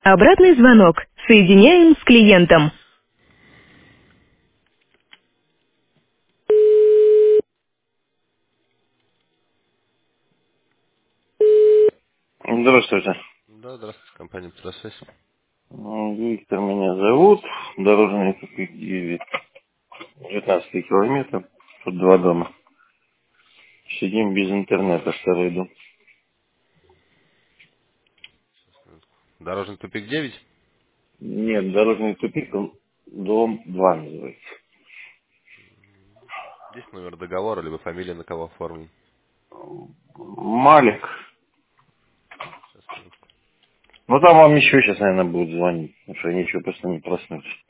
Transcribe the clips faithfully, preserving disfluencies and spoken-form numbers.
Обратный звонок. Соединяем с клиентом. Здравствуйте. Да, здравствуйте, компания «Петросвязь». М, Виктор меня зовут. Дорожный тупик девять. девятнадцатый километр. Тут два дома. Сидим без интернета, старый дом. Дорожный тупик девять. Нет, дорожный тупик, он дом два называется. Здесь номер договора, либо фамилия, на кого оформлен. Малик. Сейчас, минутку. Ну там вам еще сейчас, наверное, будут звонить. Потому что они еще просто не проснулись.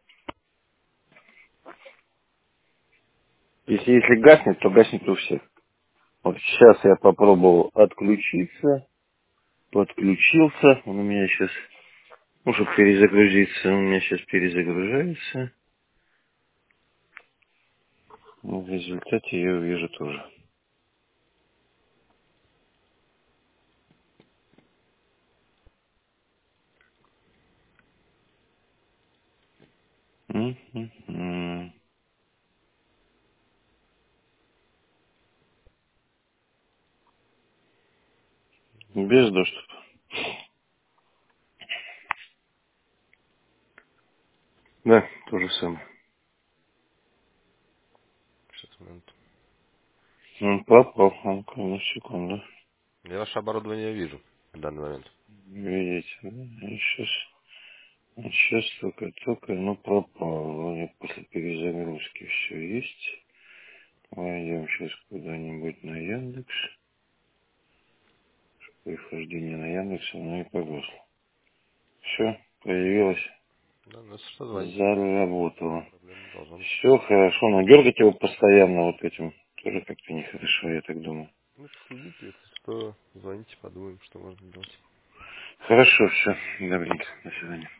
Если, если гаснет, то гаснет у всех. Вот сейчас я попробовал отключиться. Подключился. Он у меня сейчас... Ну, чтобы перезагрузиться, он у меня сейчас перезагружается. Ну, в результате я увижу тоже. М-м-м. Без доступа. Да, то же самое. Сейчас, минуту. Он пропал. Ну-ка, на секунду. Я ваше оборудование вижу в данный момент. Видите, да? И сейчас, сейчас только-только, ну, пропал. Вроде после перезагрузки все есть. Пойдем сейчас куда-нибудь на Яндекс. Прихождение на Яндекс, оно и погасло. Все, появилось. Да, ну, если что, звоните. Заработало. Проблем не должно быть. Все хорошо, но дергать его постоянно вот этим тоже как-то нехорошо, я так думаю. Ну, следите, если что, звоните, подумаем, что можно делать. Хорошо, все, добренько, до свидания.